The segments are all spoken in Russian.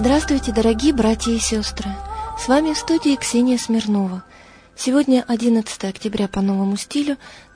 Здравствуйте, дорогие братья и сестры! С вами в студии Ксения Смирнова. Сегодня 11 октября по новому стилю,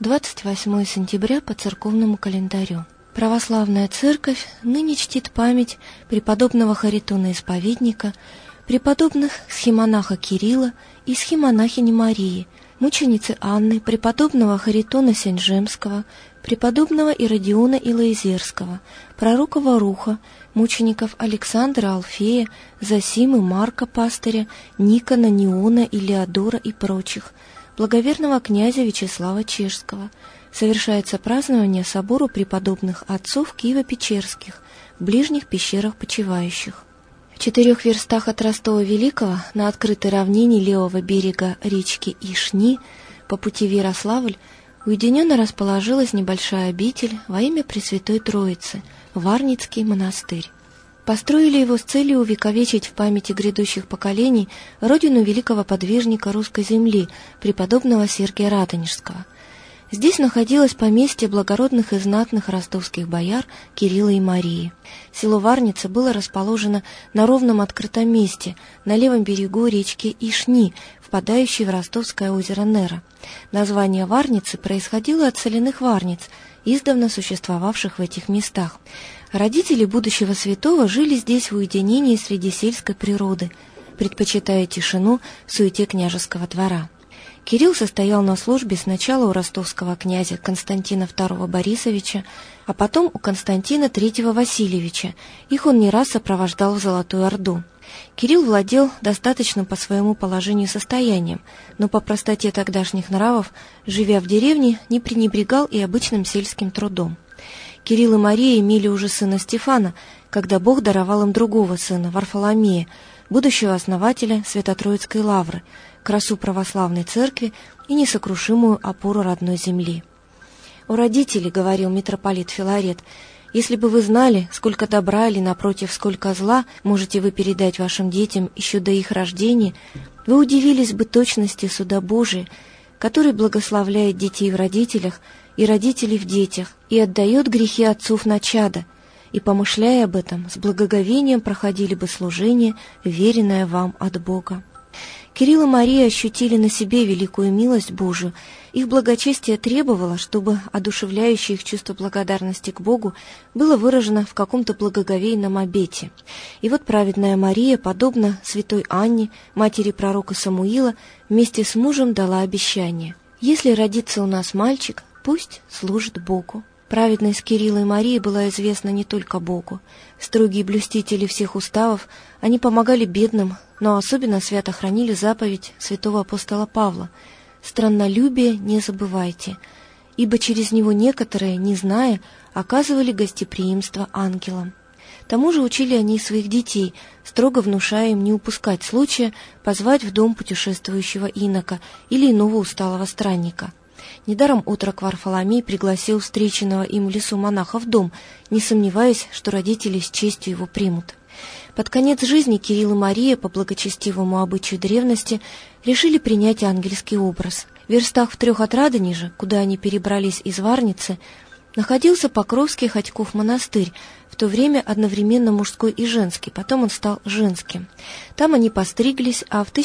28 сентября по церковному календарю. Православная церковь ныне чтит память преподобного Харитона-исповедника, преподобных схимонаха Кирилла и схимонахини Марии, мученицы Анны, преподобного Харитона Сенжемского, преподобного Иродиона Илоизерского, пророка Варуха, мучеников Александра Алфея, Зосимы, Марка Пастыря, Никона, Неона, Илеодора и прочих, благоверного князя Вячеслава Чешского. Совершается празднование собору преподобных отцов Киево-Печерских, в ближних пещерах почивающих. В 4 верстах от Ростова Великого, на открытой равнине левого берега речки Ишни, по пути в Ярославль, уединенно расположилась небольшая обитель во имя Пресвятой Троицы, Варницкий монастырь. Построили его с целью увековечить в памяти грядущих поколений родину великого подвижника русской земли, преподобного Сергия Радонежского. Здесь находилось поместье благородных и знатных ростовских бояр Кирилла и Марии. Село Варница было расположено на ровном открытом месте, на левом берегу речки Ишни, впадающей в Ростовское озеро Нера. Название Варницы происходило от соляных варниц, издавна существовавших в этих местах. Родители будущего святого жили здесь в уединении среди сельской природы, предпочитая тишину в суете княжеского двора. Кирилл состоял на службе сначала у ростовского князя Константина II Борисовича, а потом у Константина III Васильевича. Их он не раз сопровождал в Золотую Орду. Кирилл владел достаточным по своему положению состоянием, но по простоте тогдашних нравов, живя в деревне, не пренебрегал и обычным сельским трудом. Кирилл и Мария имели уже сына Стефана, когда Бог даровал им другого сына, Варфоломея, будущего основателя Свято-Троицкой лавры, красу православной церкви и несокрушимую опору родной земли. «О родители, — говорил митрополит Филарет, — если бы вы знали, сколько добра или, напротив, сколько зла можете вы передать вашим детям еще до их рождения, вы удивились бы точности суда Божия, который благословляет детей в родителях и родителей в детях и отдает грехи отцов на чадо, и, помышляя об этом, с благоговением проходили бы служение, веренное вам от Бога». Кирилл и Мария ощутили на себе великую милость Божию. Их благочестие требовало, чтобы одушевляющее их чувство благодарности к Богу было выражено в каком-то благоговейном обете. И вот праведная Мария, подобно святой Анне, матери пророка Самуила, вместе с мужем дала обещание: «Если родится у нас мальчик, пусть служит Богу». Праведность Кирилла и Марии была известна не только Богу. Строгие блюстители всех уставов, они помогали бедным, но особенно свято хранили заповедь святого апостола Павла: «Страннолюбие не забывайте», ибо через него некоторые, не зная, оказывали гостеприимство ангелам. Тому же учили они своих детей, строго внушая им не упускать случая позвать в дом путешествующего инока или иного усталого странника. Недаром отрок Варфоломей пригласил встреченного им в лесу монаха в дом, не сомневаясь, что родители с честью его примут. Под конец жизни Кирилл и Мария, по благочестивому обычаю древности, решили принять ангельский образ. В верстах в 3 от Радонежа, куда они перебрались из Варницы, находился Покровский Ходьков монастырь, в то время одновременно мужской и женский, потом он стал женским. Там они постриглись, а в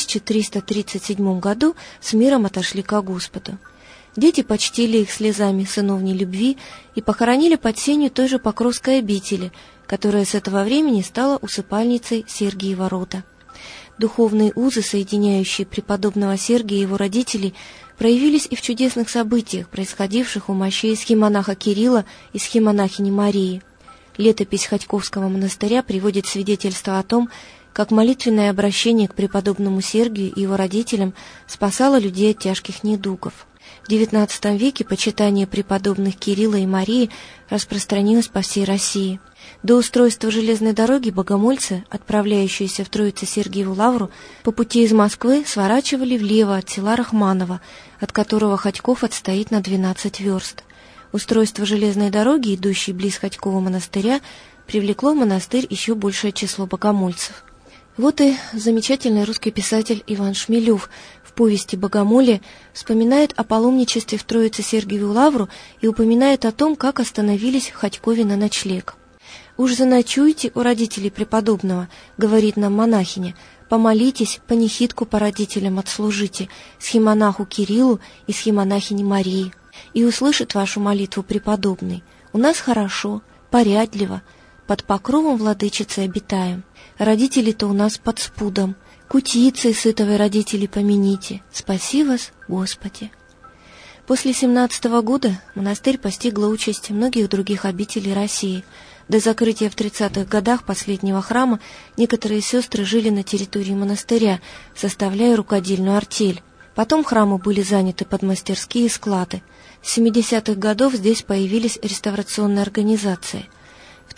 1337 году с миром отошли ко Господу. Дети почтили их слезами сыновней любви и похоронили под сенью той же Покровской обители, которая с этого времени стала усыпальницей Сергиева рода. Духовные узы, соединяющие преподобного Сергия и его родителей, проявились и в чудесных событиях, происходивших у мощей схимонаха Кирилла и схимонахини Марии. Летопись Ходьковского монастыря приводит свидетельство о том, как молитвенное обращение к преподобному Сергию и его родителям спасало людей от тяжких недугов. В XIX веке почитание преподобных Кирилла и Марии распространилось по всей России. До устройства железной дороги богомольцы, отправляющиеся в Троице-Сергиеву лавру, по пути из Москвы сворачивали влево от села Рахманово, от которого Ходьков отстоит на 12 верст. Устройство железной дороги, идущей близ Ходькова монастыря, привлекло в монастырь еще большее число богомольцев. Вот и замечательный русский писатель Иван Шмелев в повести «Богомолье» вспоминает о паломничестве в Троице-Сергиеву лавру и упоминает о том, как остановились в Ходькове на ночлег. «Уж заночуйте у родителей преподобного», — говорит нам монахиня, «помолитесь, панихидку по родителям отслужите, схимонаху Кириллу и схимонахине Марии, и услышит вашу молитву преподобный. У нас хорошо, порядливо, под покровом владычицы обитаем. Родители-то у нас под спудом. Кутицей сытовой родителей помяните. Спаси вас, Господи». После 17-го года монастырь постигла участь многих других обителей России. До закрытия в 30-х годах последнего храма некоторые сестры жили на территории монастыря, составляя рукодельную артель. Потом храмы были заняты под мастерские и склады. С 70-х годов здесь появились реставрационные организации. В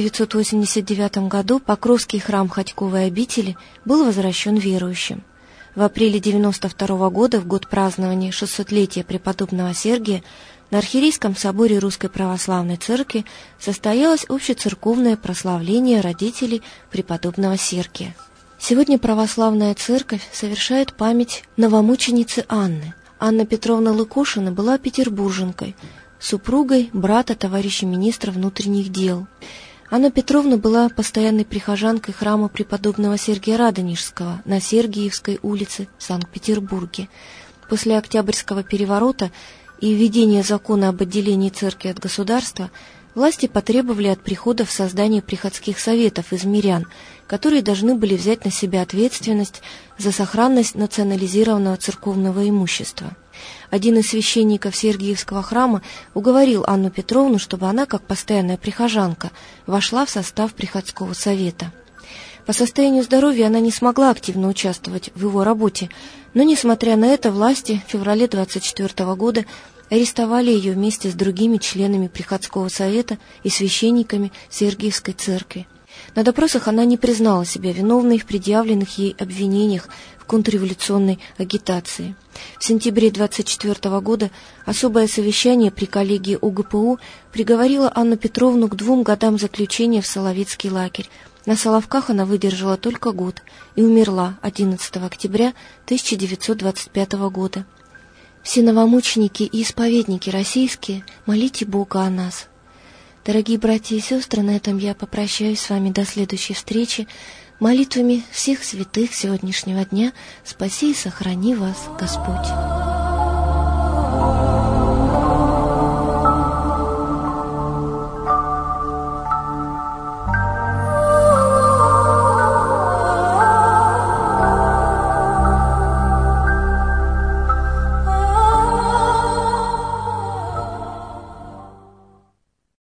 1989 году Покровский храм Ходьковой обители был возвращен верующим. В апреле 1992 года, в год празднования 600-летия преподобного Сергия, на Архиерейском соборе Русской Православной Церкви состоялось общецерковное прославление родителей преподобного Сергия. Сегодня Православная Церковь совершает память новомученицы Анны. Анна Петровна Лыкошина была петербурженкой, супругой брата товарища министра внутренних дел. Анна Петровна была постоянной прихожанкой храма преподобного Сергия Радонежского на Сергиевской улице в Санкт-Петербурге. После Октябрьского переворота и введения закона об отделении церкви от государства власти потребовали от приходов создания приходских советов из мирян, которые должны были взять на себя ответственность за сохранность национализированного церковного имущества. Один из священников Сергиевского храма уговорил Анну Петровну, чтобы она, как постоянная прихожанка, вошла в состав приходского совета. По состоянию здоровья она не смогла активно участвовать в его работе, но, несмотря на это, власти в феврале 1924 года арестовали ее вместе с другими членами приходского совета и священниками Сергиевской церкви. На допросах она не признала себя виновной в предъявленных ей обвинениях в контрреволюционной агитации. В сентябре 1924 года особое совещание при коллегии УГПУ приговорило Анну Петровну к 2 годам заключения в Соловецкий лагерь. На Соловках она выдержала только год и умерла 11 октября 1925 года. Все новомученики и исповедники российские, молите Бога о нас. Дорогие братья и сестры, на этом я попрощаюсь с вами до следующей встречи. Молитвами всех святых сегодняшнего дня спаси и сохрани вас Господь.